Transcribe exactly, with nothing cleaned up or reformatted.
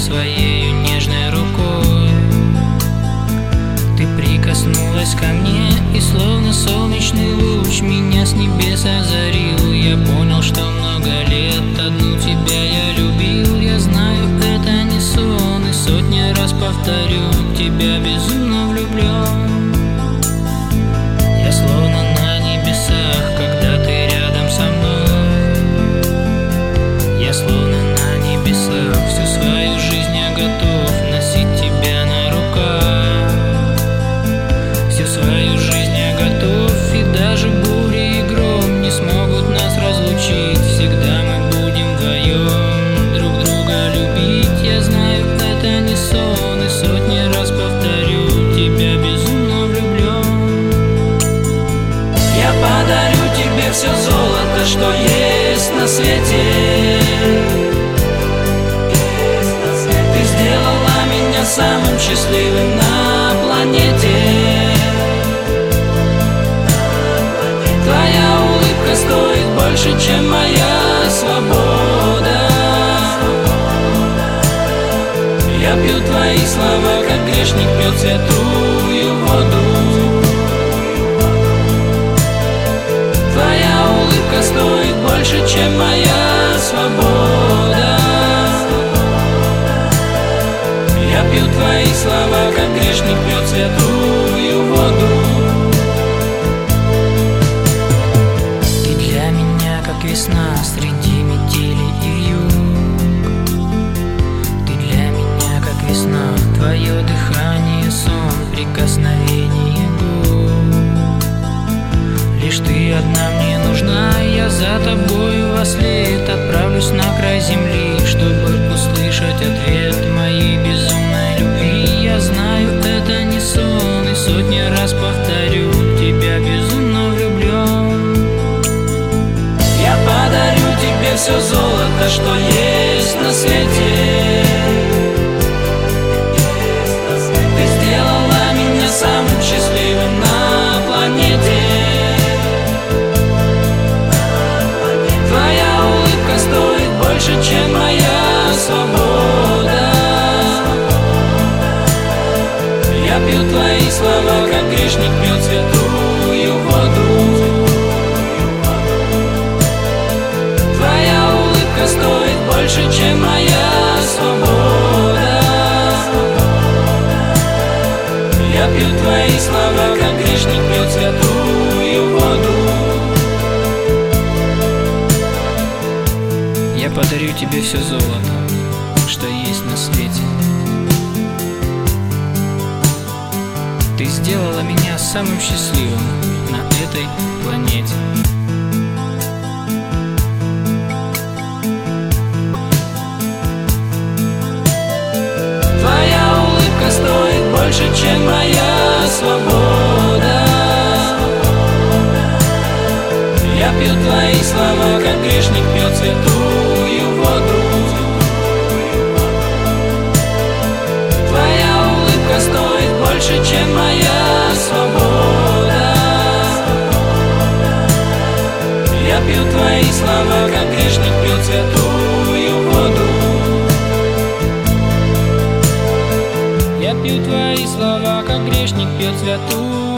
своей нежной рукой. Ты прикоснулась ко мне, и словно солнечный луч меня с небес озарил. Я понял, что много лет одну тебя я любил. Я знаю, это не сон, и сотни раз повторю, тебя безумно влюблен. Я словно на небесах, когда ты рядом со мной. Я словно на небесах, всю свою жизнь я готов носить тебя на руках. Всю свою жизнь я готов, и даже бури и гром не смогут нас разлучить. Всегда мы будем вдвоем друг друга любить. Я знаю, это не сон, и сотни раз повторю, тебя безумно влюблен. Я подарю тебе все золото, что есть на свете. Ты сделала меня самым счастливым на планете. Твоя улыбка стоит больше, чем моя свобода. Я пью твои слова, как грешник пьет святую воду. Твоя улыбка стоит больше, чем моя свобода. Я пью твои слова, как грешник пьет святую воду. Ты для меня, как весна среди метели и вьюг. Ты для меня, как весна, твое дыхание, сон, прикосновение губ. Лишь ты одна мне нужна, я за тобою во след отправлюсь на край земли, чтобы услышать ответ моей безумной любви. Я знаю, это не сон, и сотни раз повторю, тебя безумно влюблен. Я подарю тебе все золото, что есть на свете. Ты сделала меня самым счастливым на планете. Твоя улыбка стоит больше, чем моя свобода. Я пью твои слова, как грешник пьет святую воду. Твоя улыбка стоит больше, чем моя свобода. Я пью твои слова, как грешник пьет святую воду. Я подарю тебе все золото, что есть на свете. Ты сделала меня самым счастливым на этой планете. Твоя улыбка стоит больше, чем моя свобода. Я пью твои слова, как грешник пьет святую воду. Твоя улыбка стоит больше, чем моя свобода. Я пью твои слова, как грешник пьет святую воду. Я пью твои слова, как грешник пьет святую